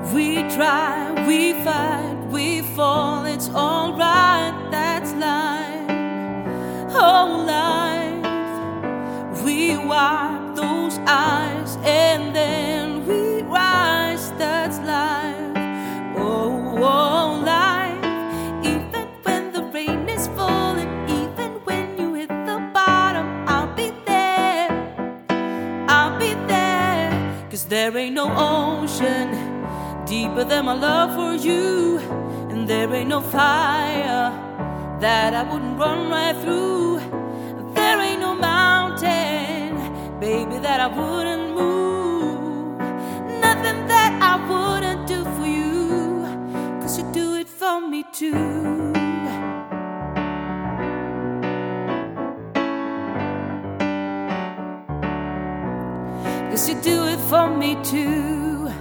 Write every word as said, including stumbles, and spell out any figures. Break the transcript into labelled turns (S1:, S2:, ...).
S1: We try, we fight, we fall, it's alright, that's life. Oh, life. We wipe those eyes and then we rise, that's life. Oh, oh, life. Even when the rain is falling, even when you hit the bottom, I'll be there, I'll be there. 'Cause there ain't no ocean deeper than my love for you, and there ain't no fire that I wouldn't run right through. There ain't no mountain, baby, that I wouldn't move. Nothing that I wouldn't do for you, 'cause you do it for me too. 'Cause you do it for me too.